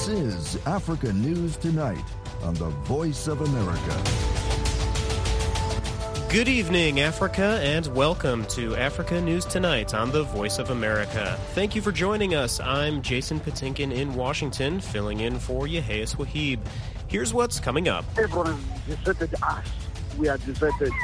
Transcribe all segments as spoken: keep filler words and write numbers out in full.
This is Africa News Tonight on the Voice of America. Good evening, Africa, and welcome to Africa News Tonight on the Voice of America. Thank you for joining us. I'm Jason Patinkin in Washington, filling in for Yehias Wahib. Here's what's coming up. Everyone deserted us. We are deserted.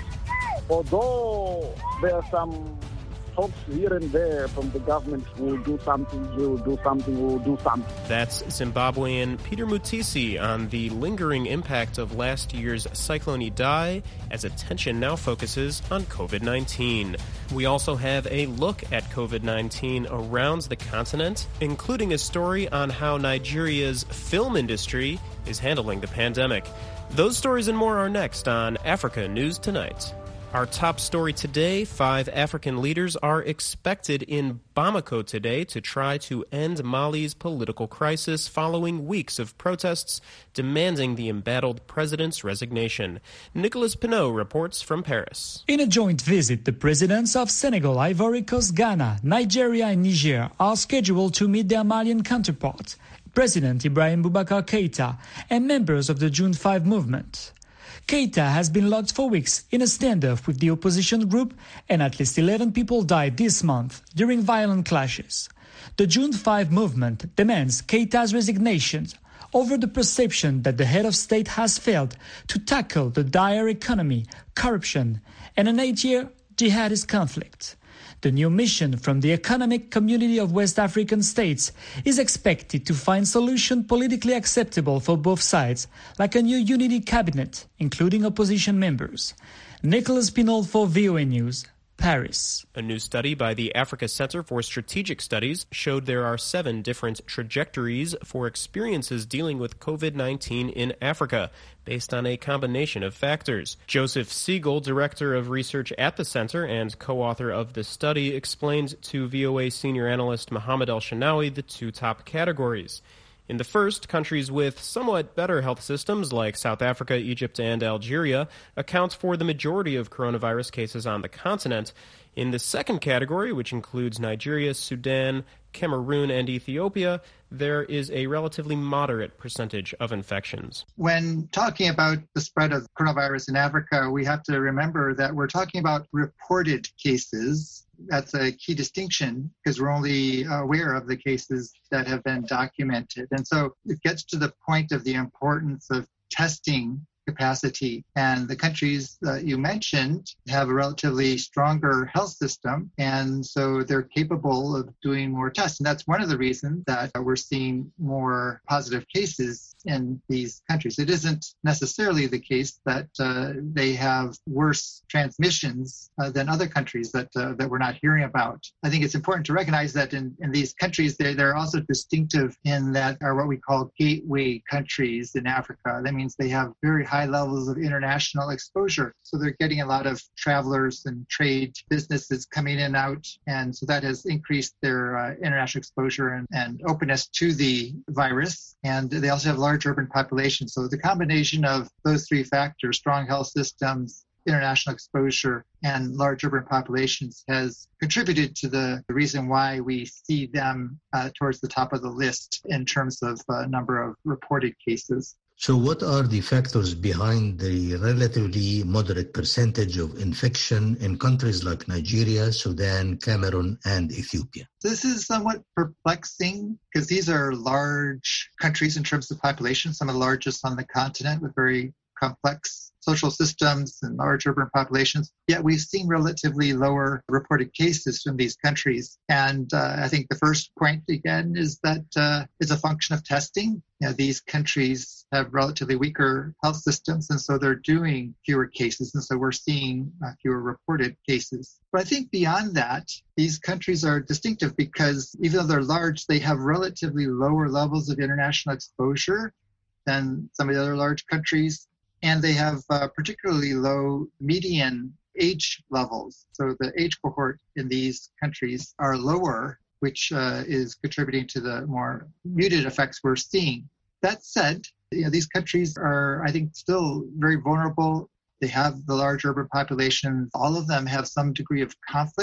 Although there are some hopes here and there from the government who will do something, who will do something, who will do something. That's Zimbabwean Peter Mutisi on the lingering impact of last year's Cyclone Idai as attention now focuses on covid nineteen. We also have a look at covid nineteen around the continent, including a story on how Nigeria's film industry is handling the pandemic. Those stories and more are next on Africa News Tonight. Our top story today, five African leaders are expected in Bamako today to try to end Mali's political crisis following weeks of protests demanding the embattled president's resignation. Nicholas Pinot reports from Paris. In a joint visit, the presidents of Senegal, Ivory Coast, Ghana, Nigeria and Niger are scheduled to meet their Malian counterparts, President Ibrahim Boubacar Keïta, and members of the June five movement. Keïta has been locked for weeks in a standoff with the opposition group, and at least eleven people died this month during violent clashes. The June five movement demands Keïta's resignation over the perception that the head of state has failed to tackle the dire economy, corruption, and an eight-year jihadist conflict. The new mission from the Economic Community of West African States is expected to find solutions politically acceptable for both sides, like a new unity cabinet, including opposition members. Nicholas Pinot for V O A News, Paris. A new study by the Africa Center for Strategic Studies showed there are seven different trajectories for experiences dealing with covid nineteen in Africa, based on a combination of factors. Joseph Siegel, director of research at the center and co-author of the study, explained to V O A senior analyst Mohammed El-Shanawi the two top categories. In the first, countries with somewhat better health systems like South Africa, Egypt, and Algeria account for the majority of coronavirus cases on the continent. In the second category, which includes Nigeria, Sudan, Cameroon, and Ethiopia, there is a relatively moderate percentage of infections. When talking about the spread of coronavirus in Africa, we have to remember that we're talking about reported cases. That's a key distinction because we're only aware of the cases that have been documented. And so it gets to the point of the importance of testing capacity. And the countries that you mentioned have a relatively stronger health system, and so they're capable of doing more tests. And that's one of the reasons that we're seeing more positive cases in these countries. It isn't necessarily the case that uh, they have worse transmissions uh, than other countries that uh, that we're not hearing about. I think it's important to recognize that in, in these countries, they, they're also distinctive in that are what we call gateway countries in Africa. That means they have very high levels of international exposure. So they're getting a lot of travelers and trade businesses coming in and out. And so that has increased their uh, international exposure and, and openness to the virus. And they also have large urban populations. So the combination of those three factors, strong health systems, international exposure, and large urban populations has contributed to the reason why we see them uh, towards the top of the list in terms of uh, number of reported cases. So what are the factors behind the relatively moderate percentage of infection in countries like Nigeria, Sudan, Cameroon, and Ethiopia? This is somewhat perplexing because these are large countries in terms of population, some of the largest on the continent with very complex social systems and large urban populations. Yet we've seen relatively lower reported cases from these countries. And uh, I think the first point, again, is that uh, it's a function of testing. You know, these countries have relatively weaker health systems, and so they're doing fewer cases. And so we're seeing uh, fewer reported cases. But I think beyond that, these countries are distinctive because even though they're large, they have relatively lower levels of international exposure than some of the other large countries. And they have uh, particularly low median age levels. So the age cohort in these countries are lower, which uh, is contributing to the more muted effects we're seeing. That said, you know, these countries are, I think, still very vulnerable. They have the large urban populations. All of them have some degree of conflict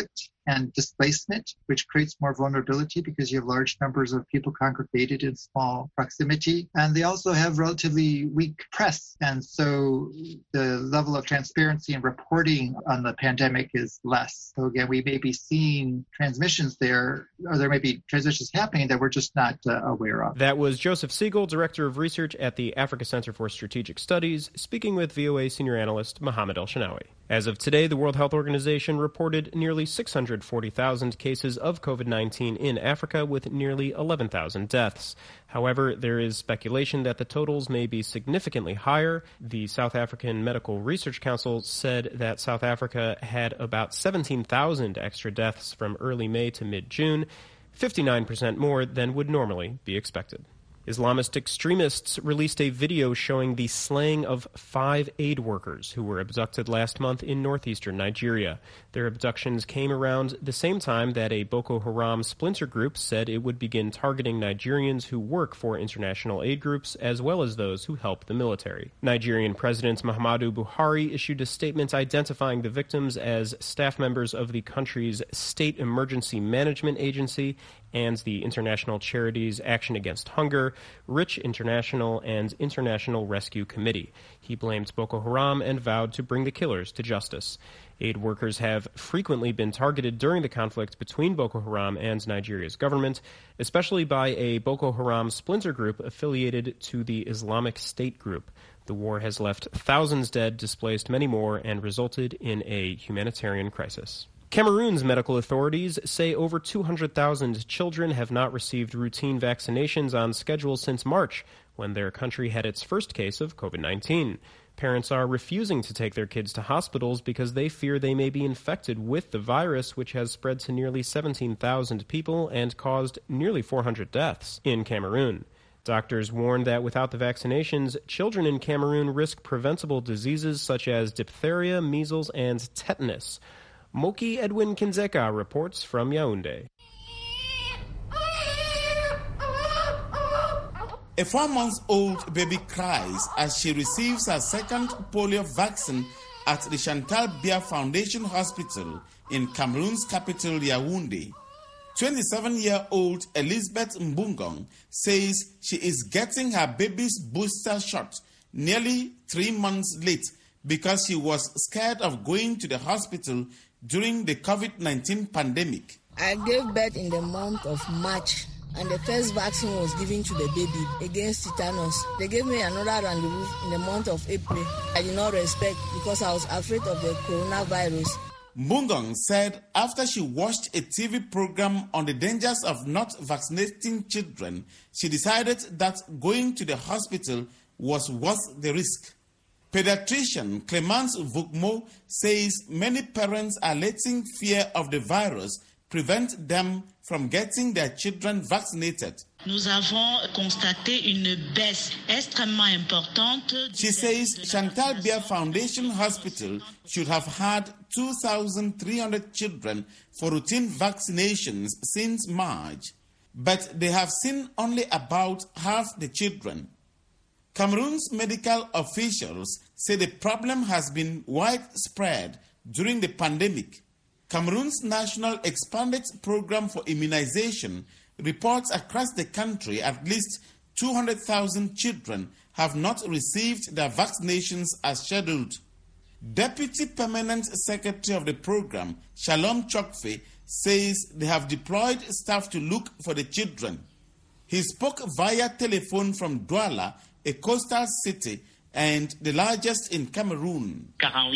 and displacement, which creates more vulnerability because you have large numbers of people congregated in small proximity. And they also have relatively weak press. And so the level of transparency and reporting on the pandemic is less. So again, we may be seeing transmissions there, or there may be transmissions happening that we're just not uh, aware of. That was Joseph Siegel, Director of Research at the Africa Center for Strategic Studies, speaking with V O A senior analyst Mohammed El-Shinawi. As of today, the World Health Organization reported nearly six hundred forty thousand cases of COVID nineteen in Africa, with nearly eleven thousand deaths. However, there is speculation that the totals may be significantly higher. The South African Medical Research Council said that South Africa had about seventeen thousand extra deaths from early May to mid-June, fifty-nine percent more than would normally be expected. Islamist extremists released a video showing the slaying of five aid workers who were abducted last month in northeastern Nigeria. Their abductions came around the same time that a Boko Haram splinter group said it would begin targeting Nigerians who work for international aid groups as well as those who help the military. Nigerian President Muhammadu Buhari issued a statement identifying the victims as staff members of the country's State Emergency Management Agency and the international charities Action Against Hunger, Rich International, and International Rescue Committee. He blamed Boko Haram and vowed to bring the killers to justice. Aid workers have frequently been targeted during the conflict between Boko Haram and Nigeria's government, especially by a Boko Haram splinter group affiliated to the Islamic State group. The war has left thousands dead, displaced many more, and resulted in a humanitarian crisis. Cameroon's medical authorities say over two hundred thousand children have not received routine vaccinations on schedule since March, when their country had its first case of COVID nineteen. Parents are refusing to take their kids to hospitals because they fear they may be infected with the virus, which has spread to nearly seventeen thousand people and caused nearly four hundred deaths in Cameroon. Doctors warn that without the vaccinations, children in Cameroon risk preventable diseases such as diphtheria, measles, and tetanus. Moki Edwin Kinzeka reports from Yaoundé. A four-month-old baby cries as she receives her second polio vaccine at the Chantal Biya Foundation Hospital in Cameroon's capital, Yaoundé. twenty-seven-year-old Elizabeth Mbungong says she is getting her baby's booster shot nearly three months late because she was scared of going to the hospital during the COVID nineteen pandemic. I gave birth in the month of March, and the first vaccine was given to the baby against tetanus. They gave me another rendezvous in the month of April. I did not respect because I was afraid of the coronavirus. Mbungong said after she watched a T V program on the dangers of not vaccinating children, she decided that going to the hospital was worth the risk. Pediatrician Clemence Vukmo says many parents are letting fear of the virus prevent them from getting their children vaccinated. Nous avons constaté une baisse extrêmement importante. She says Chantal Biya Foundation Hospital should have had two thousand three hundred children for routine vaccinations since March, but they have seen only about half the children. Cameroon's medical officials say the problem has been widespread during the pandemic. Cameroon's National Expanded Program for Immunization reports across the country at least two hundred thousand children have not received their vaccinations as scheduled. Deputy Permanent Secretary of the program, Shalom Chokfe, says they have deployed staff to look for the children. He spoke via telephone from Douala, a coastal city and the largest in Cameroon.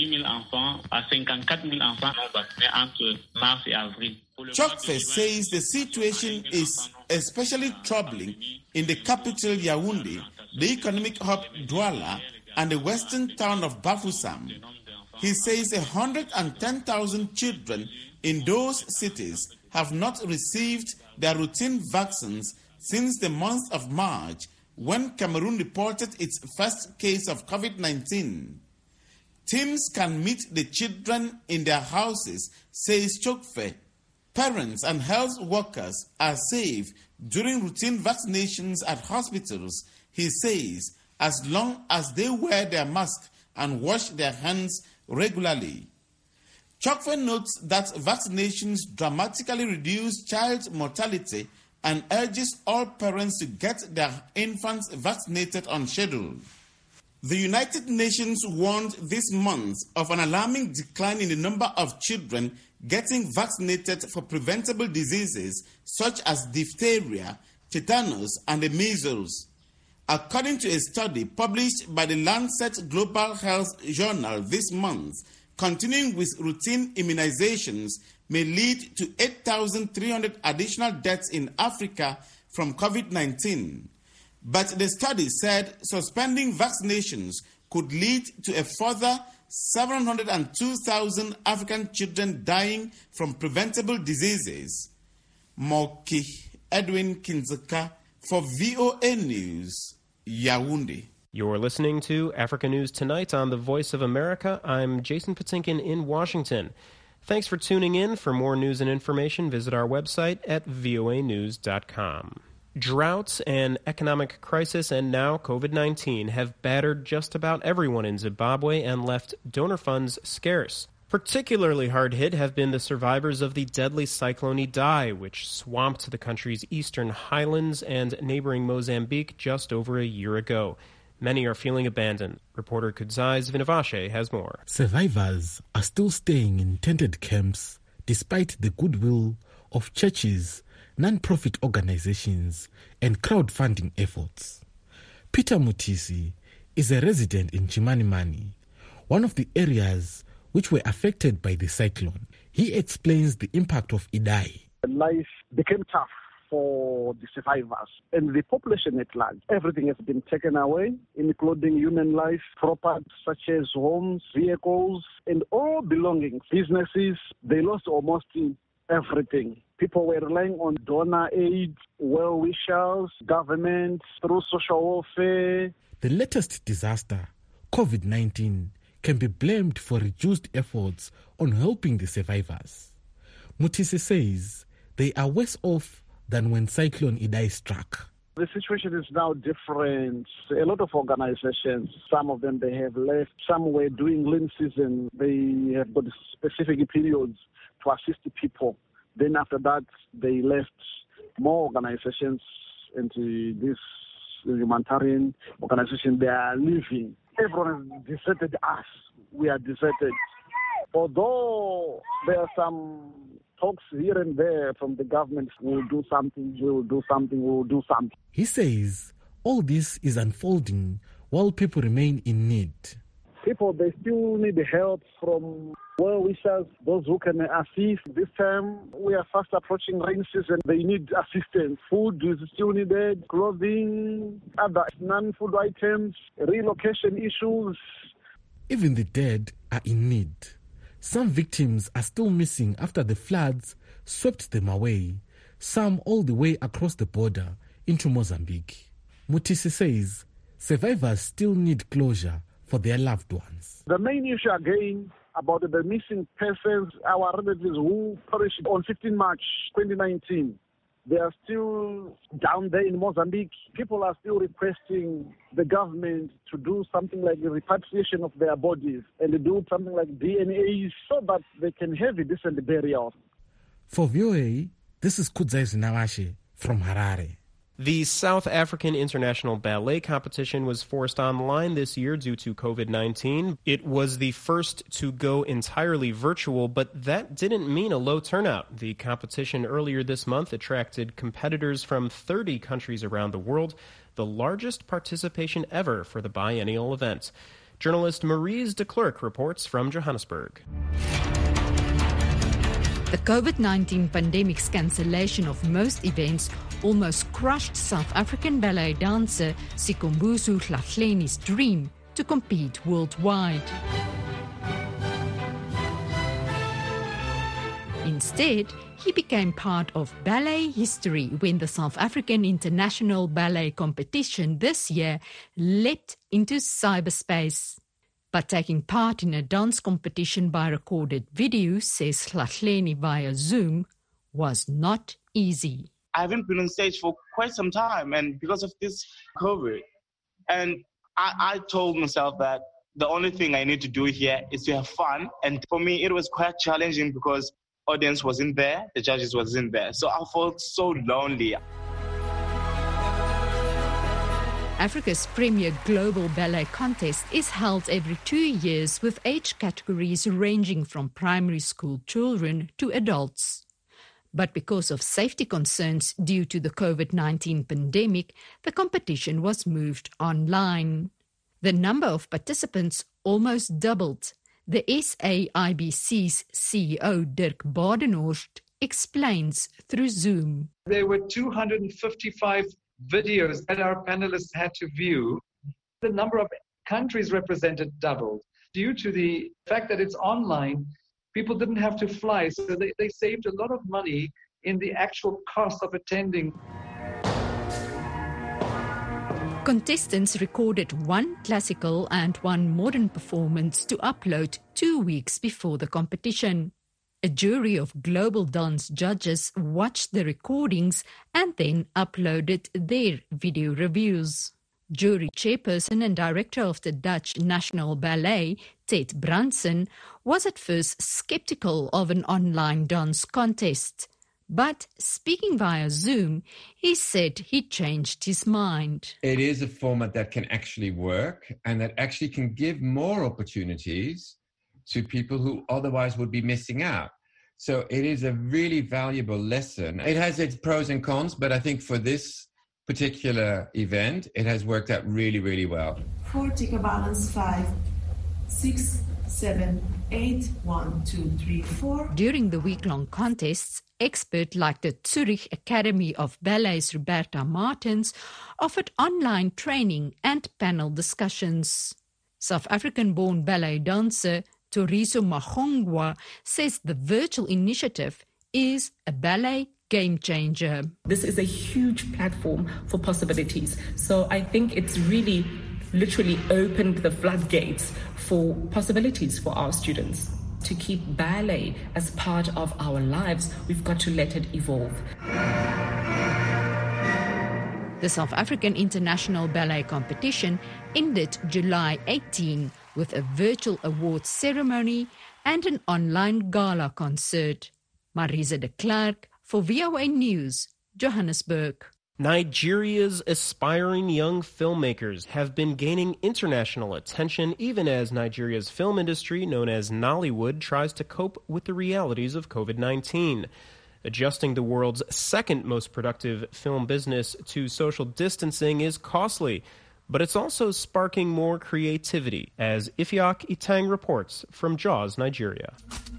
Chokfe says the situation is especially troubling in the capital Yaoundé, the economic hub Douala, and the western town of Bafoussam. He says one hundred ten thousand children in those cities have not received their routine vaccines since the month of March, when Cameroon reported its first case of COVID nineteen. Teams can meet the children in their houses, says Chokfe. Parents and health workers are safe during routine vaccinations at hospitals, he says, as long as they wear their mask and wash their hands regularly. Chokwe notes that vaccinations dramatically reduce child mortality and urges all parents to get their infants vaccinated on schedule. The United Nations warned this month of an alarming decline in the number of children getting vaccinated for preventable diseases such as diphtheria, tetanus, and the measles. According to a study published by the Lancet Global Health Journal this month, continuing with routine immunizations may lead to eight thousand three hundred additional deaths in Africa from COVID nineteen. But the study said suspending vaccinations could lead to a further seven hundred two thousand African children dying from preventable diseases. Moki Edwin Kinzeka for V O A News, Yaoundé. You're listening to Africa News Tonight on the Voice of America. I'm Jason Patinkin in Washington. Thanks for tuning in. For more news and information, visit our website at V O A news dot com. Droughts and economic crisis and now COVID nineteen have battered just about everyone in Zimbabwe and left donor funds scarce. Particularly hard hit have been the survivors of the deadly cyclone Idai, which swamped the country's eastern highlands and neighboring Mozambique just over a year ago. Many are feeling abandoned. Reporter Kudzai's Vinavashe has more. Survivors are still staying in tented camps despite the goodwill of churches, non-profit organizations, and crowdfunding efforts. Peter Mutisi is a resident in Chimanimani, one of the areas which were affected by the cyclone. He explains the impact of Idai. Life became tough for the survivors and the population at large. Everything has been taken away, including human life, property such as homes, vehicles, and all belongings. Businesses, they lost almost everything. People were relying on donor aid, well-wishers, government, through social welfare. The latest disaster, COVID nineteen, can be blamed for reduced efforts on helping the survivors. Mutisi says they are worse off than when Cyclone Idai struck. The situation is now different. A lot of organizations, some of them they have left, some were doing lean season. They have got specific periods to assist the people. Then after that, they left. More organizations into this humanitarian organization, they are leaving. Everyone has deserted us. We are deserted. Although there are some talks here and there from the government, we'll do something, we'll do something, we'll do something. He says all this is unfolding while people remain in need. People, they still need help from well-wishers, those who can assist. This time, we are fast approaching rain season. They need assistance. Food is still needed, clothing, other non-food items, relocation issues. Even the dead are in need. Some victims are still missing after the floods swept them away, some all the way across the border into Mozambique. Mutisi says survivors still need closure for their loved ones. The main issue again about the missing persons, our relatives who perished on fifteenth March twenty nineteen. They are still down there in Mozambique. People are still requesting the government to do something like the repatriation of their bodies and to do something like D N A so that they can have a decent burial. For V O A, this is Kudzai Zinawashe from Harare. The South African International Ballet Competition was forced online this year due to COVID nineteen. It was the first to go entirely virtual, but that didn't mean a low turnout. The competition earlier this month attracted competitors from thirty countries around the world, the largest participation ever for the biennial event. Journalist Maurice de Klerk reports from Johannesburg. The COVID nineteen pandemic's cancellation of most events almost crushed South African ballet dancer Sikhumbuzo Hlahleni's dream to compete worldwide. Instead, he became part of ballet history when the South African International Ballet Competition this year leapt into cyberspace. But taking part in a dance competition by recorded video, says Hlahleni via Zoom, was not easy. I haven't been on stage for quite some time, and because of this COVID, and I, I told myself that the only thing I need to do here is to have fun. And for me, it was quite challenging because audience wasn't there, the judges wasn't there. So I felt so lonely. Africa's premier global ballet contest is held every two years with age categories ranging from primary school children to adults. But because of safety concerns due to the COVID nineteen pandemic, the competition was moved online. The number of participants almost doubled. The S A I B C's C E O Dirk Badenhorst explains through Zoom. There were two hundred fifty-five videos that our panelists had to view. The number of countries represented doubled. Due to the fact that it's online, people didn't have to fly, so they, they saved a lot of money in the actual cost of attending. Contestants recorded one classical and one modern performance to upload two weeks before the competition. A jury of global dance judges watched the recordings and then uploaded their video reviews. Jury chairperson and director of the Dutch National Ballet, Ted Branson, was at first skeptical of an online dance contest. But speaking via Zoom, he said he changed his mind. It is a format that can actually work and that actually can give more opportunities to people who otherwise would be missing out. So it is a really valuable lesson. It has its pros and cons, but I think for this particular event, it has worked out really, really well. Four, take a balance, five, six, seven, eight, one, two, three, four. During the week-long contests, experts like the Zurich Academy of Ballet's Roberta Martens offered online training and panel discussions. South African-born ballet dancer Toriso Magongwa says the virtual initiative is a ballet game changer. This is a huge platform for possibilities. So I think it's really literally opened the floodgates for possibilities for our students. To keep ballet as part of our lives, we've got to let it evolve. The South African International Ballet Competition ended July eighteenth with a virtual awards ceremony and an online gala concert. Marisa de Klerk for V O A News, Johannesburg. Nigeria's aspiring young filmmakers have been gaining international attention even as Nigeria's film industry, known as Nollywood, tries to cope with the realities of COVID nineteen. Adjusting the world's second most productive film business to social distancing is costly, but it's also sparking more creativity, as Ifiak Itang reports from Jaws, Nigeria.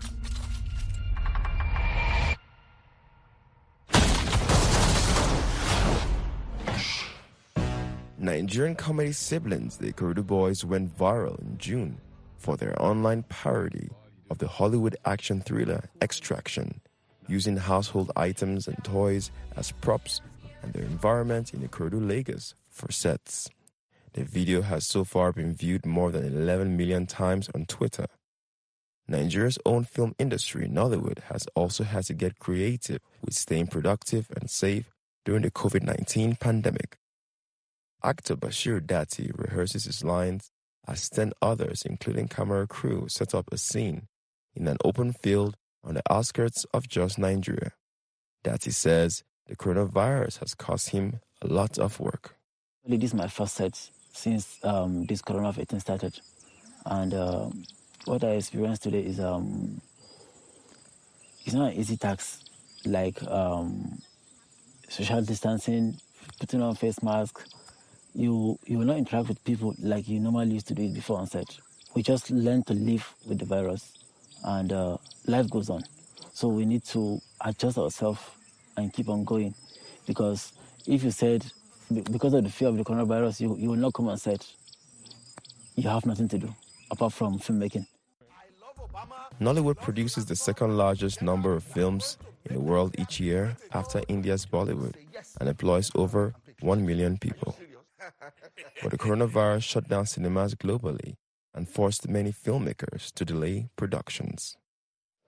Nigerian comedy siblings, the Ikorodu Boys, went viral in June for their online parody of the Hollywood action thriller Extraction, using household items and toys as props and their environment in Ikorodu, Lagos for sets. The video has so far been viewed more than eleven million times on Twitter. Nigeria's own film industry, Nollywood, has also had to get creative with staying productive and safe during the COVID nineteen pandemic. Actor Bashir Dati rehearses his lines as ten others, including camera crew, set up a scene in an open field on the outskirts of Jos, Nigeria. Dati says the coronavirus has cost him a lot of work. This is my first set since um, this coronavirus thing started. And uh, what I experienced today is um, it's not an easy task, like um, social distancing, putting on face masks. You, you will not interact with people like you normally used to do it before on set. We just learn to live with the virus, and uh, life goes on. So we need to adjust ourselves and keep on going, because if you said, because of the fear of the coronavirus, you, you will not come on set, you have nothing to do apart from filmmaking. Nollywood produces the second largest number of films in the world each year after India's Bollywood and employs over one million people. But the coronavirus shut down cinemas globally and forced many filmmakers to delay productions.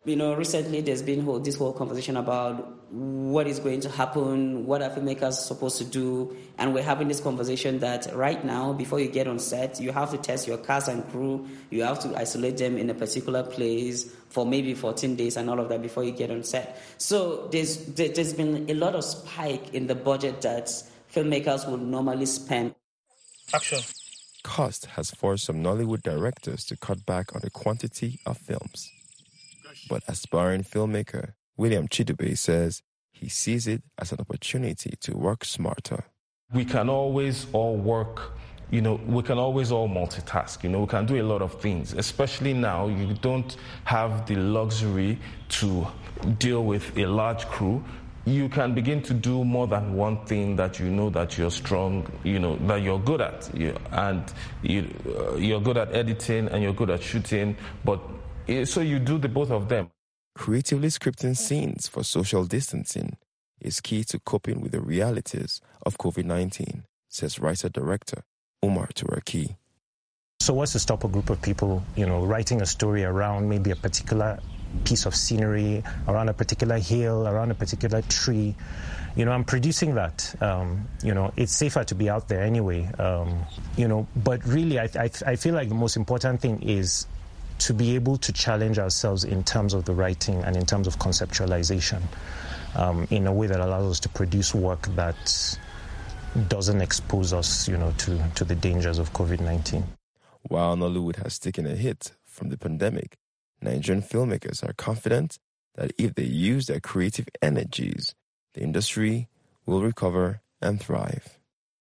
You know, recently there's been whole, this whole conversation about what is going to happen, what are filmmakers supposed to do, and we're having this conversation that right now, before you get on set, you have to test your cast and crew, you have to isolate them in a particular place for maybe fourteen days and all of that before you get on set. So there's there's been a lot of spike in the budget that filmmakers would normally spend. Action. Cost has forced some Nollywood directors to cut back on the quantity of films. But aspiring filmmaker William Chidube says he sees it as an opportunity to work smarter. We can always all work, you know, we can always all multitask. You know, we can do a lot of things, especially now. You don't have the luxury to deal with a large crew. You can begin to do more than one thing that you know that you're strong, you know, that you're good at. You, and you, uh, you're good at editing and you're good at shooting, but so you do the both of them. Creatively scripting scenes for social distancing is key to coping with the realities of COVID nineteen, says writer-director Umar Turaki. So what's to stop a group of people, you know, writing a story around maybe a particular piece of scenery, around a particular hill, around a particular tree? You know, I'm producing that. Um, you know, it's safer to be out there anyway. Um, you know, but really, I, I, I feel like the most important thing is to be able to challenge ourselves in terms of the writing and in terms of conceptualization um, in a way that allows us to produce work that doesn't expose us, you know, to, to the dangers of COVID nineteen. While Nollywood has taken a hit from the pandemic, Nigerian filmmakers are confident that if they use their creative energies, the industry will recover and thrive.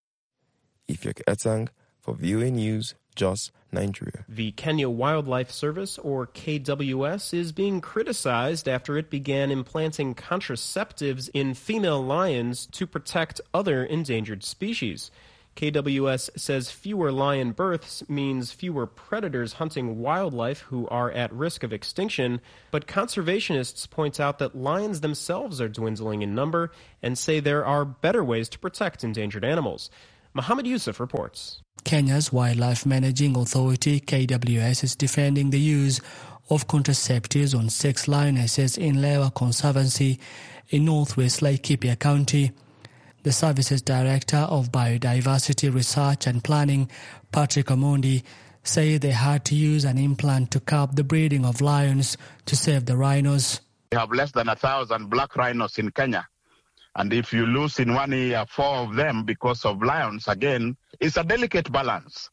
Ifyok Etang for V O A News, Jos, Nigeria. The Kenya Wildlife Service, or K W S, is being criticized after it began implanting contraceptives in female lions to protect other endangered species. K W S says fewer lion births means fewer predators hunting wildlife who are at risk of extinction, but conservationists point out that lions themselves are dwindling in number and say there are better ways to protect endangered animals. Mohammed Yusuf reports. Kenya's Wildlife Managing Authority, K W S, is defending the use of contraceptives on six lionesses in Lewa Conservancy in northwest Laikipia County. The service's Director of Biodiversity Research and Planning, Patrick Omondi, say they had to use an implant to curb the breeding of lions to save the rhinos. We have less than a thousand black rhinos in Kenya. And if you lose in one year four of them because of lions, again, it's a delicate balance.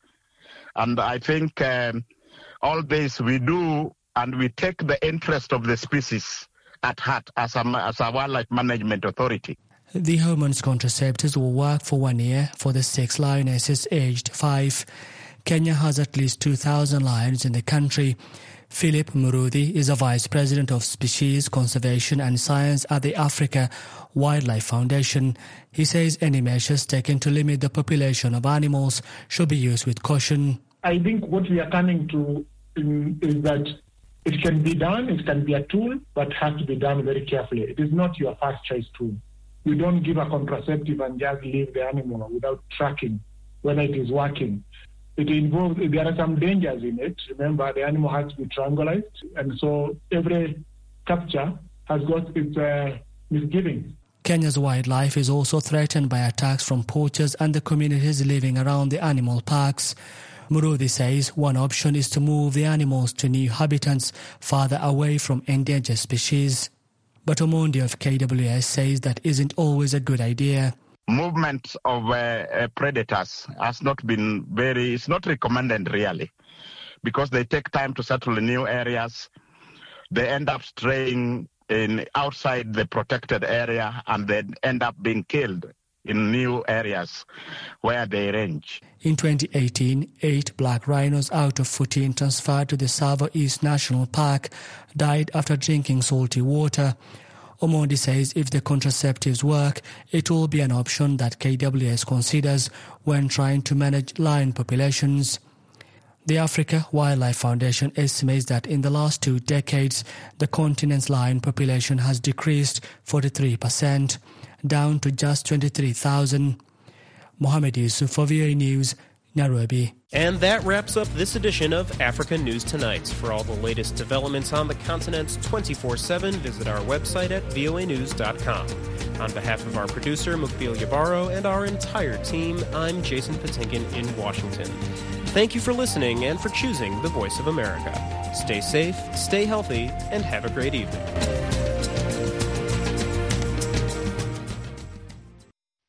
And I think um, all this we do, and we take the interest of the species at heart as a, as a wildlife management authority. The hormones contraceptives will work for one year for the six lionesses aged five. Kenya has at least two thousand lions in the country. Philip Murudi is a Vice President of Species Conservation and Science at the Africa Wildlife Foundation. He says any measures taken to limit the population of animals should be used with caution. I think what we are coming to um, is that it can be done, it can be a tool, but has to be done very carefully. It is not your first choice tool. You don't give a contraceptive and just leave the animal without tracking whether it is working. It involves, there are some dangers in it. Remember, the animal has to be triangulated, and so every capture has got its uh, misgivings. Kenya's wildlife is also threatened by attacks from poachers and the communities living around the animal parks. Murudi says one option is to move the animals to new habitats farther away from endangered species. But Omondi of K W S says that isn't always a good idea. Movement of uh, uh, predators has not been very, it's not recommended really, because they take time to settle in new areas. They end up straying in outside the protected area and they end up being killed in new areas where they range. In twenty eighteen, eight black rhinos out of fourteen transferred to the Tsavo East National Park died after drinking salty water. Omondi says if the contraceptives work, it will be an option that K W S considers when trying to manage lion populations. The Africa Wildlife Foundation estimates that in the last two decades, the continent's lion population has decreased forty-three percent, down to just twenty-three thousand. Mohammed Yusuf for V O A News, Nairobi. And that wraps up this edition of Africa News Tonight. For all the latest developments on the continent twenty-four seven, visit our website at V O A news dot com. On behalf of our producer, Mukbil Yabaro, and our entire team, I'm Jason Patinkin in Washington. Thank you for listening and for choosing the Voice of America. Stay safe, stay healthy, and have a great evening.